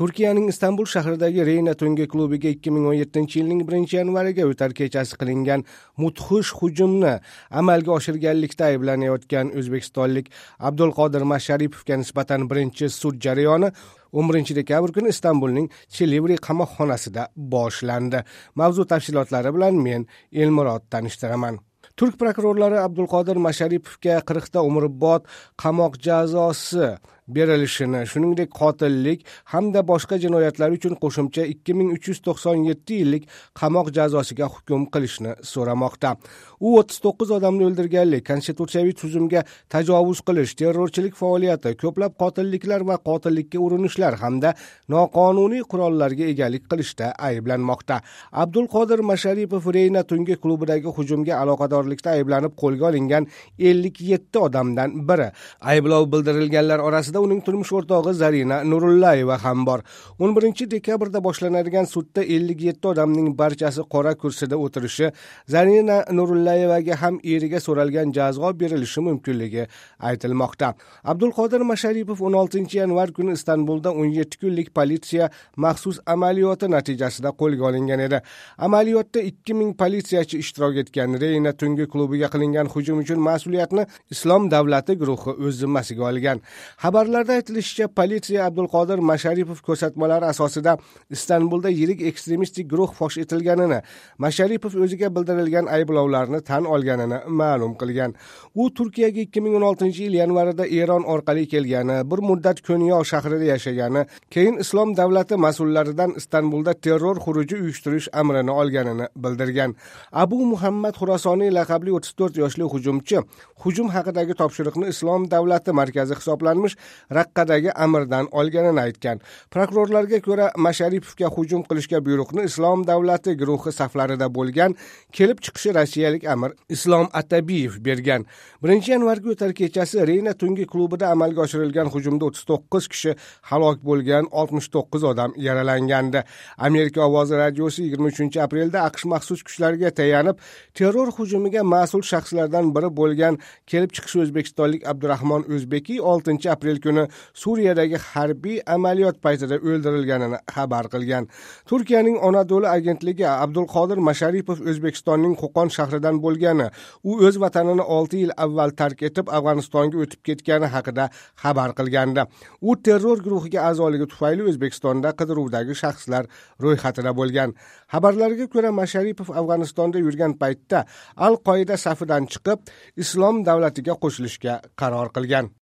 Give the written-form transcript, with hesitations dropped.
Turkiyaning Istanbul shahridagi Reyna tungi klubiga 2017-yilning 1-yanvariga o'tar kechasi qilingan mudhish hujumni amalga oshirganlikda ayblanayotgan o'zbekistonlik Abdulqodir Masharipovga nisbatan birinchi sud jarayoni 11 dekabr kuni Istanbulning Chilivri qamoqxonasida boshlandi. Mavzu tafsilotlari bilan men Elmurod tanishtiraman. Turk prokurorlari Abdulqodir Masharipovga 40 ta umrbod qamoq jazosi berilishini, shuningdek qotillik hamda boshqa jinoyatlar uchun qo'shimcha 2397 yillik qamoq jazosiga hukm qilishni so'ramoqda. U 39 odamni o'ldirganlik, konstitutsiyaviy tuzumga tajovuz qilish, terrorchilik faoliyati, ko'plab qotilliklar va qotillikka urinishlar hamda noqonuniy qurollarga egalik qilishda ayblanmoqda. Abdulqodir Masharipov Reyna tungi klubidagi hujumga aloqadorlikda ayblanib qo'lga olingan 57 odamdan biri. Ayblov bildirilganlar orasida uning turmush o'rtog'i Zarina Nurullayeva ham bor. 11 dekabrda boshlanadigan sudda 57 odamning barchasi qora kursida o'tirishi, Zarina Nurullayevaga ham eriga so'ralgan jazo berilishi mumkinligi aytilmoqda. Abdulqodir Masharipov 16 yanvar kuni Istanbulda 17 kunlik politsiya maxsus amaliyoti natijasida qo'lga olingan edi. Amaliyotda 2000 politsiyachi ishtirok etgan. Reyna tungi klubiga qilingan hujum uchun mas'uliyatni Islom davlati guruhi o'z zimmasiga olgan. Xabarlarda aytilishicha, politsiya Abdulqodir Masharipov ko'rsatmalari asosida Istanbulda yirik ekstremistik guruh fosh etilganini, Masharipov o'ziga bildirilgan ayblovlarni tan olganini ma'lum qilgan. U Turkiyaga 2016 yil yanvarida Eron orqali kelgani, bir muddat Konya shahrida yashagani, keyin Islom davlati mas'ullaridan Istanbulda terror xuruji uyushtirish amrini olganini bildirgan. Abu Muhammad Xurosoniy laqabli 34 yoshli hujumchi hujum haqidagi topshiriqni Islom davlati markazi hisoblanmish Raqqadagi amirdan olganini aytgan. Prokurorlarga ko'ra, Masharipovga hujum qilishga buyruqni Islom davlati guruhi saflarida bo'lgan kelib chiqishi rossiyalik amir Islom Atabiyev bergan. 1-yanvarga o'tar kechasi Reyna tungi klubida amalga oshirilgan hujumda 39 kishi halok bo'lgan, 69 odam yaralangandi. Amerika ovozi radiosi 23 aprelda AQSh maxsus kuchlariga tayanib, terror hujumiga mas'ul shaxslardan biri bo'lgan kelib chiqish o'zbekistonlik Abdurahmon O'zbekiy 6 aprel kuni Suriyadagi harbiy amaliyot paytida o'ldirilganini xabar qilgan. Turkiyaning Anadolu agentligi Abdulqodir Masharipov O'zbekistonning Qo'qon shahridan bo'lgani, u o'z vatanini 6 yil avval tark etib Afg'onistonga o'tib ketgani haqida xabar qilgandi. U terror guruhiga a'zoligi tufayli O'zbekistonda qidiruvdagi shaxslar ro'yxatida bo'lgan. Xabarlarga ko'ra, Masharipov Afg'onistonda yurgan paytda Al-Qoida safidan chiqib, Islom davlatiga qo'shilishga qaror qilgan.